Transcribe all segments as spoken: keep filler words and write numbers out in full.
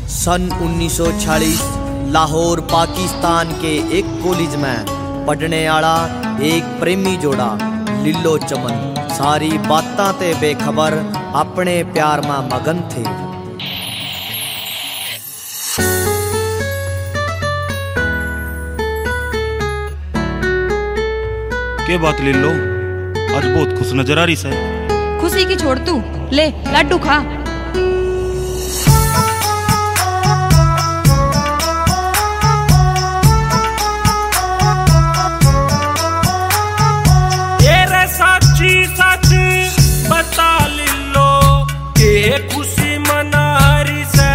सन उन्नीस सौ छियालीस लाहौर पाकिस्तान के एक कॉलेज में पढ़ने वाला एक प्रेमी जोड़ा लिल्लो चमन सारी बातां ते बेखबर अपने प्यार में मगन थे। के बात लिल्लो, आज बहुत खुश नजर आ रही है। खुशी की छोड़ तू, ले लड्डू खा। साची सच बता लिल्लो के खुशी मनारी से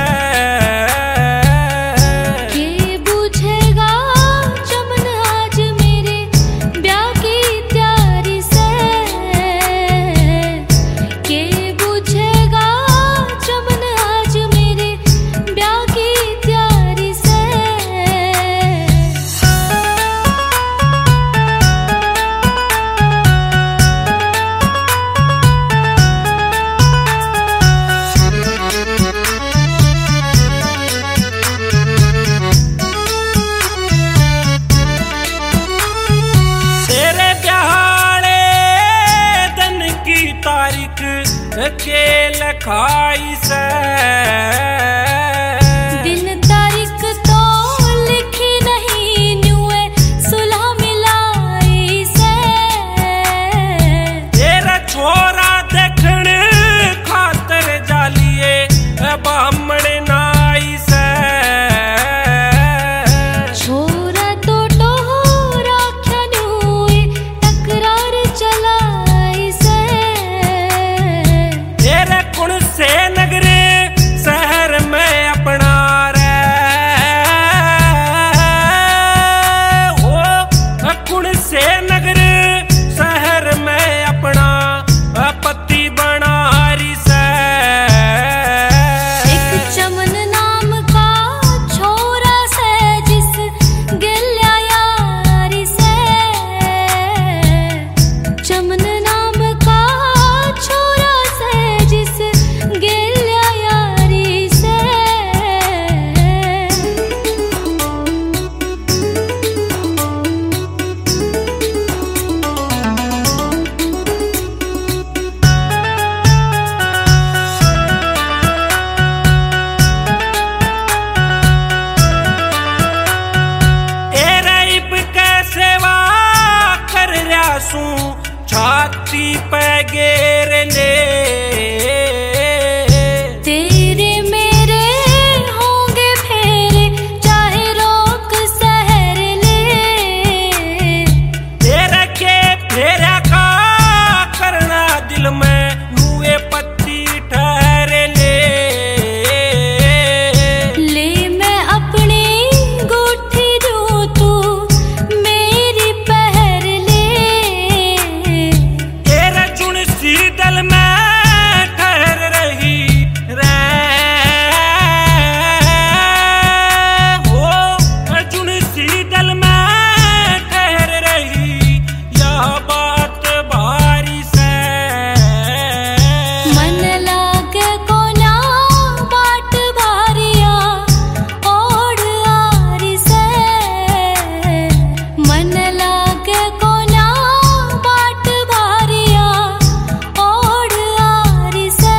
के बुझेगा चमन आज मेरे ब्याह की तैयारी से, के बुझेगा चमन आज मेरे ब्याह की तैयारी से। के लखाई से दिन तारीख तो लिखी नहीं न्यूए सुलह मिलाई से। तेरा छोरा देखने खातर जालिए बामण नाई से। छोरा तो टोरा क्या न्यूए तकरार चलाई से। कुण से नगरे शहर में अपना रे ओ कुण से नगरे शहर में अपना पति बना रही से। एक चमन नाम का छोरा से जिस गिल्या यारी से, चमन नाम का छोरा से जिस गिल्या यारी से। सेवा कर रहा सू छाती पे गेर ले। तेरे मेरे होंगे फेरे चाहे रोक सहर ले। तेरे के फेरा का करना दिल में मुए पत्ती ठहर ले। ले मैं अपनी गुठी दूं तू मेरी पहर ले। तेरा चुन सी दल में ठहर रही रे हो चुन सी दल में ठहर रही यह बात भारी से। मन लागे कोना बाट भारिया ओढ़ आरी से। मन लागे कोना बाट भारिया ओढ़ आरी से।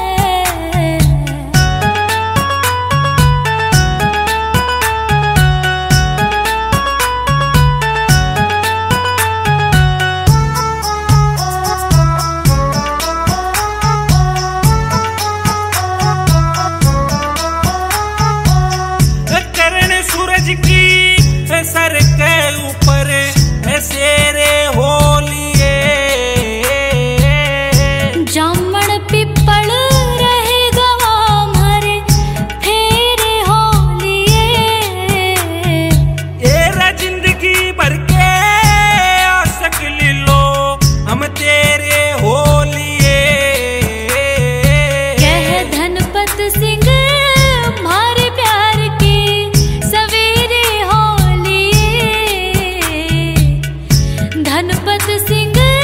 करण सूरज की सर के ऊपर शेरे हो लिए। जामण पिपल रहे गवा मारे फेरे हो लिए। तेरा जिंदगी भर के आसक लिलो हम तेरे हो लिए। कह धनपत सिंह मारे प्यार की सवेरे हो लिए। धनपत सिंह